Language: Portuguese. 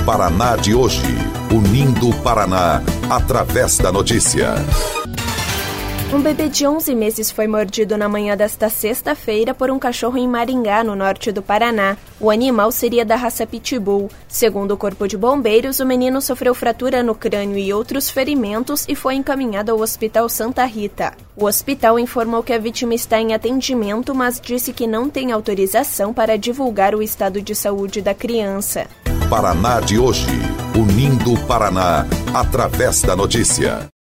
Paraná de hoje, unindo o Paraná através da notícia. Um bebê de 11 meses foi mordido na manhã desta sexta-feira por um cachorro em Maringá, no norte do Paraná. O animal seria da raça Pitbull. Segundo o Corpo de Bombeiros, o menino sofreu fratura no crânio e outros ferimentos e foi encaminhado ao Hospital Santa Rita. O hospital informou que a vítima está em atendimento, mas disse que não tem autorização para divulgar o estado de saúde da criança. Paraná de hoje, unindo o Paraná através da notícia.